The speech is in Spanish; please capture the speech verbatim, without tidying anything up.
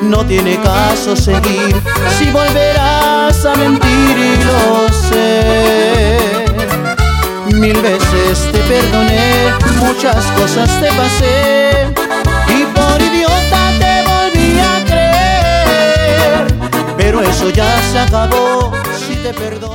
no tiene caso seguir si volverás a mentir y lo sé. Mil veces te perdoné, muchas cosas te pasé y por idiota te volví a creer, pero eso ya se acabó si te perdoné.